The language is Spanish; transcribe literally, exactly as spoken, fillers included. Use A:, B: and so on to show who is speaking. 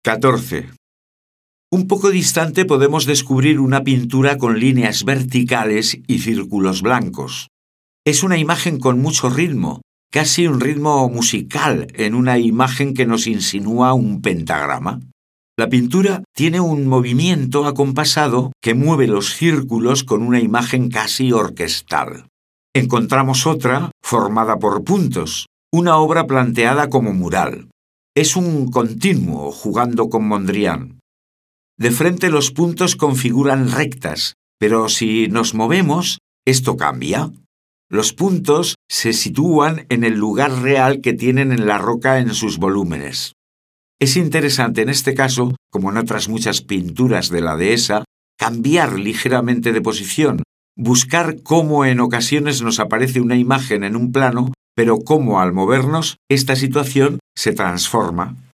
A: catorce. Un poco distante podemos descubrir una pintura con líneas verticales y círculos blancos. Es una imagen con mucho ritmo, casi un ritmo musical en una imagen que nos insinúa un pentagrama. La pintura tiene un movimiento acompasado que mueve los círculos con una imagen casi orquestal. Encontramos otra formada por puntos, una obra planteada como mural. Es un continuo jugando con Mondrian. De frente los puntos configuran rectas, pero si nos movemos, esto cambia. Los puntos se sitúan en el lugar real que tienen en la roca en sus volúmenes. Es interesante en este caso, como en otras muchas pinturas de la dehesa, cambiar ligeramente de posición, buscar cómo en ocasiones nos aparece una imagen en un plano, pero cómo al movernos esta situación se transforma.